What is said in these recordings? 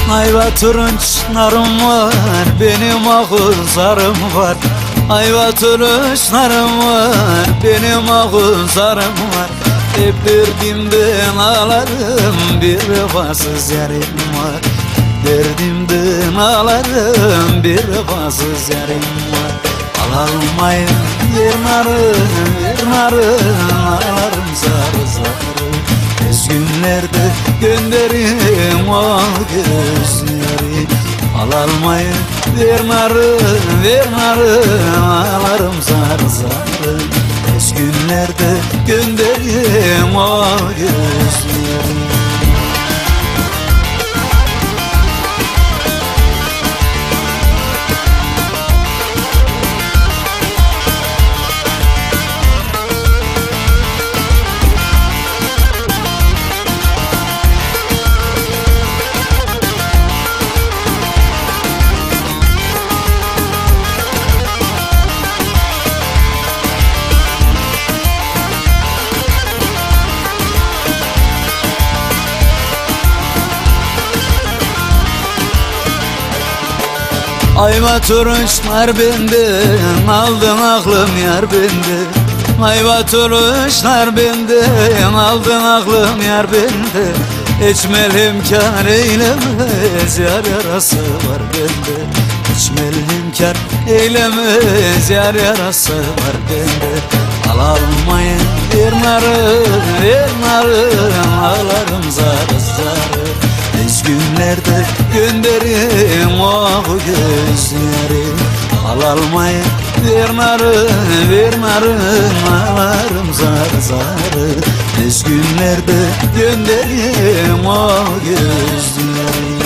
Ayva turunçlarım var, benim ağızlarım var. Ayva turunçlarım var, benim ağızlarım var. Hep derdimden ağlarım, bir vefasız yarim var. Derdimden ağlarım, bir vefasız yarim var. Alalmayın yarın ağlarım zar zar. Tez günlerde gönderim o gözleri. Alalmayın yarın ağlarım zar zar. Tez günlerde gönderim o gözleri. Ayva turunçlar bende, aldın aklım yar bende. Ayva turunçlar bende, aldın aklım yar bende. İçmel imkar eylemez, yar yarası var bende. İçmel imkar eylemez, yar yarası var bende. Alalmayın yarın ağlarım zar zar. Tez günlerde gönderim o gözleri. Alalmayın yarın ağlarım zar zar. Tez günlerde gönderim o gözleri.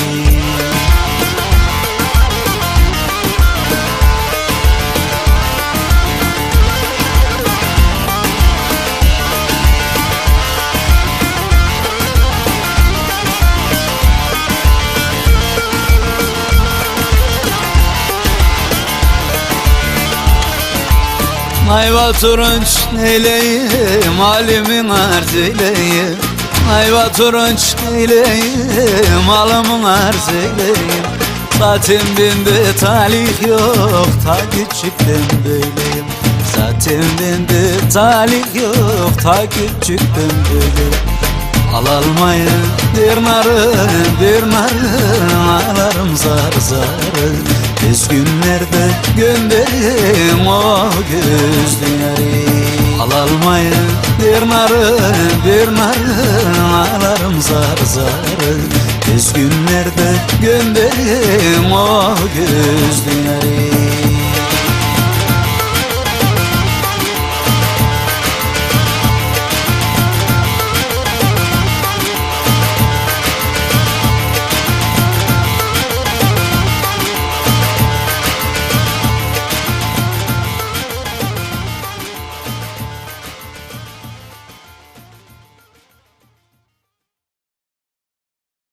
Ayva turunç neyleyim, halimin arz eyleyim. Ayva turunç neyleyim, halımın arz eyleyim. Zaten bende talih yok, ta küçükten böyleyim. Zaten bende talih yok, ta küçükten böyleyim. Alalmayın yarın ağlarım zar zar. Tez günlerde gönderim o gözleri. Alalmayın yarın ağlarım zar zar. Tez günlerde gönderim o gözleri.